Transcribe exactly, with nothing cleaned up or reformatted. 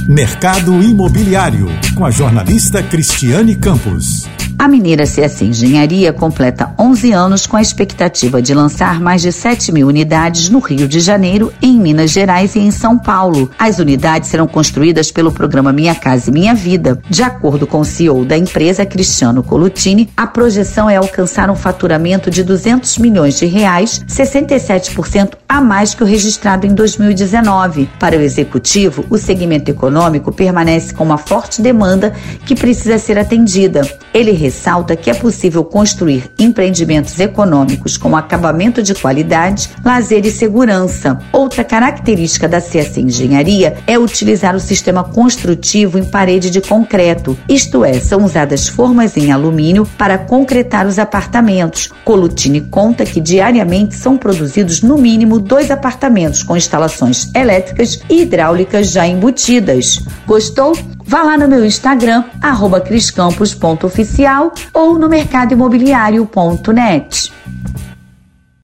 Mercado Imobiliário, com a jornalista Cristiane Campos. A Mineira C S Engenharia completa onze anos com a expectativa de lançar mais de sete mil unidades no Rio de Janeiro, em Minas Gerais e em São Paulo. As unidades serão construídas pelo programa Minha Casa e Minha Vida. De acordo com o C E O da empresa, Cristiano Coluttini, a projeção é alcançar um faturamento de duzentos milhões de reais, sessenta e sete por cento a mais que o registrado em dois mil e dezenove. Para o executivo, o segmento econômico permanece com uma forte demanda que precisa ser atendida. Ele ressalta que é possível construir empreendimentos econômicos com acabamento de qualidade, lazer e segurança. Outra característica da C S Engenharia é utilizar o sistema construtivo em parede de concreto, isto é, são usadas formas em alumínio para concretar os apartamentos. Coluttini conta que diariamente são produzidos no mínimo dois apartamentos com instalações elétricas e hidráulicas já embutidas. Gostou? Vá lá no meu Instagram, arroba criscampos ponto oficial ou no mercado imobiliário ponto net.